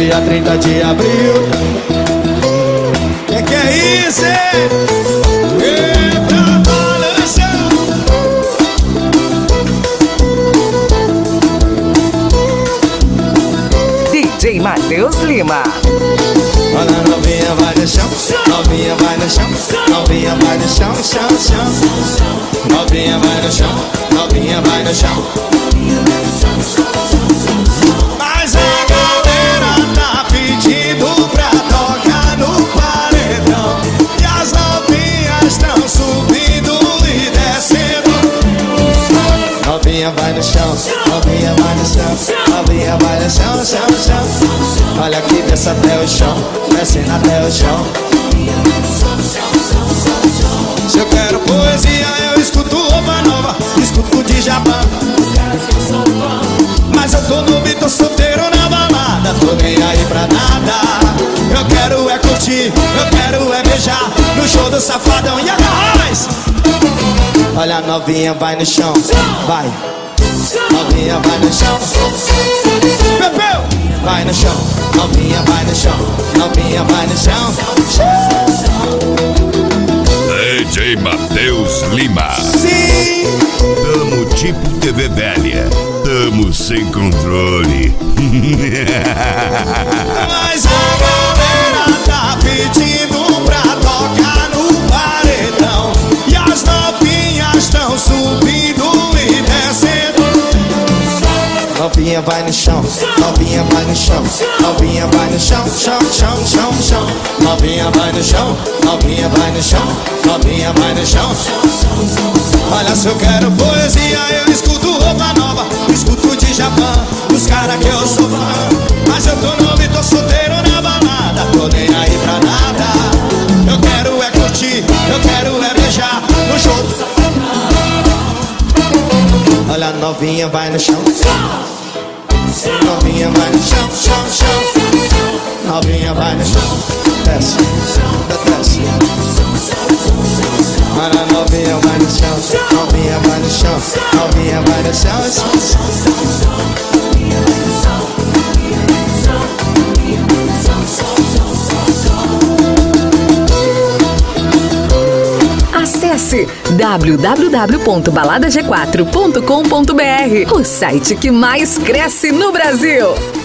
dia 30 de abril. Que é isso, hein? Pra balançar. DJ Matheus Lima. Olha, novinha vai no chão, novinha vai no chão, novinha vai no chão, chão, chão. Novinha vai no chão, novinha vai no chão. Mas a galera tá pedindo pra tocar no paredão, e as novinhas tão subindo e descendo. Novinha vai no chão, novinha vai no chão, novinha vai no chão, chão, chão. Olha que desce até o chão, descendo até o chão. Se eu quero poesia, eu escuto roupa nova, escuto Djavan. Mas eu tô novo, tô solteiro na balada, tô nem aí pra nada. Eu quero é curtir, eu quero é beijar no show do Safadão e agarrais. Olha, novinha vai no chão, vai. Novinha vai no chão, Pepeu! Vai no chão, novinha vai no chão, novinha vai no chão. DJ Matheus Lima. Sim. Tamo tipo TV velha, tamo sem controle. Mas a galera tá pedindo pra tocar no paredão, e as novinhas tão subindo e descendo. Novinha vai no chão, novinha vai no chão, novinha vai no chão, chão, chão, chão, chão. Novinha vai no chão, novinha vai no chão, novinha vai no chão. Olha, se eu quero poesia, eu escuto roupa nova, escuto Djavan, os caras que eu sou fã. Mas eu tô novo e tô solteiro na balada, tô nem aí pra nada. Eu quero é curtir, eu quero é beijar no show do Safadão. Olha, novinha vai no chão, novinha vai no chão, chão, chão. Novinha vai no chão, desce, desce. Olha, novinha vai no chão, novinha vai no chão, novinha vai no chão, Acesse www.baladag4.com.br, o site que mais cresce no Brasil.